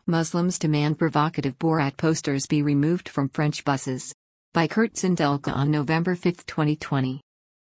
Muslims demand provocative Borat posters be removed from French buses. By Kurt Zindelka on November 5, 2020.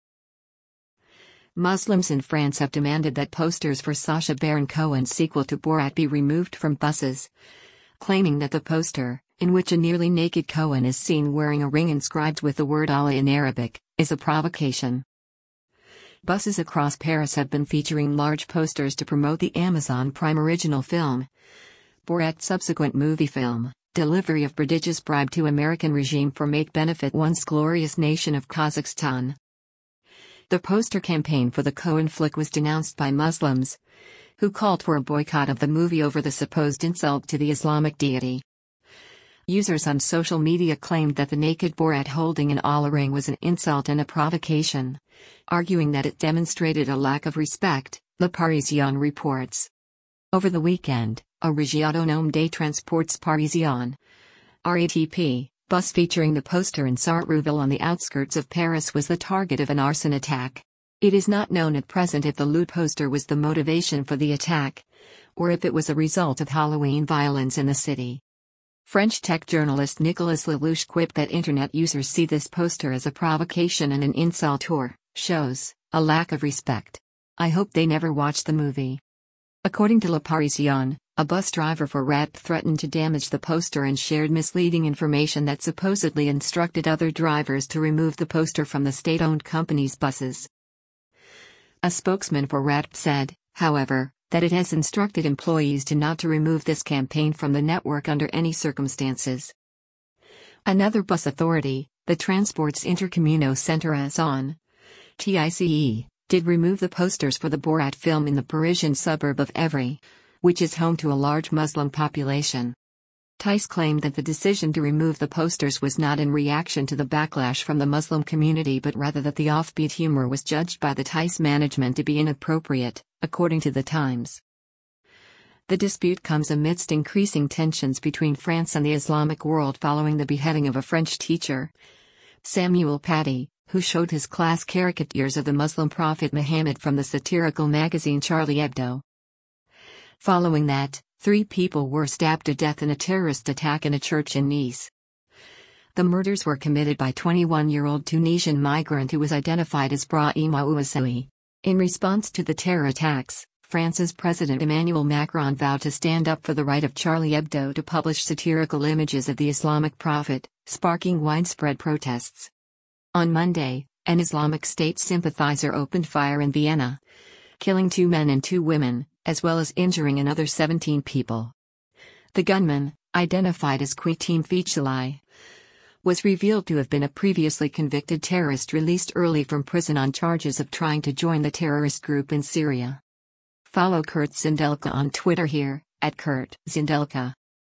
Muslims in France have demanded that posters for Sacha Baron Cohen's sequel to Borat be removed from buses, claiming that the poster, in which a nearly naked Cohen is seen wearing a ring inscribed with the word Allah in Arabic, is a provocation. Buses across Paris have been featuring large posters to promote the Amazon Prime original film, Borat's subsequent movie film, Delivery of Prodigious Bribe to American Regime for Make Benefit Once Glorious Nation of Kazakhstan. The poster campaign for the Cohen flick was denounced by Muslims, who called for a boycott of the movie over the supposed insult to the Islamic deity. Users on social media claimed that the naked Borat holding an Allah ring was an insult and a provocation, arguing that it demonstrated a lack of respect, Le Parisien reports. Over the weekend, a Régie Autonome des Transports Parisiens (RATP) bus featuring the poster in Sartrouville on the outskirts of Paris was the target of an arson attack. It is not known at present if the lewd poster was the motivation for the attack, or if it was a result of Halloween violence in the city. French tech journalist Nicolas Lelouch quipped that internet users see this poster as a provocation and an insult or shows a lack of respect. I hope they never watch the movie. According to Le Parisien, a bus driver for RATP threatened to damage the poster and shared misleading information that supposedly instructed other drivers to remove the poster from the state-owned company's buses. A spokesman for RATP said, however, that it has instructed employees not to remove this campaign from the network under any circumstances. Another bus authority, the Transports Intercommunaux Centre-Azon, TICE, did remove the posters for the Borat film in the Parisian suburb of Évry, which is home to a large Muslim population. TICE claimed that the decision to remove the posters was not in reaction to the backlash from the Muslim community but rather that the offbeat humor was judged by the TICE management to be inappropriate, according to The Times. The dispute comes amidst increasing tensions between France and the Islamic world following the beheading of a French teacher, Samuel Paty, who showed his class caricatures of the Muslim prophet Muhammad from the satirical magazine Charlie Hebdo. Following that, 3 people were stabbed to death in a terrorist attack in a church in Nice. The murders were committed by 21-year-old Tunisian migrant who was identified as Brahima Ouassoui. In response to the terror attacks, France's President Emmanuel Macron vowed to stand up for the right of Charlie Hebdo to publish satirical images of the Islamic prophet, sparking widespread protests. On Monday, an Islamic State sympathizer opened fire in Vienna, killing 2 men and 2 women, as well as injuring another 17 people. The gunman, identified as Quitim Fichelai, was revealed to have been a previously convicted terrorist released early from prison on charges of trying to join the terrorist group in Syria. Follow Kurt Zindelka on Twitter here, @Kurt Zindelka.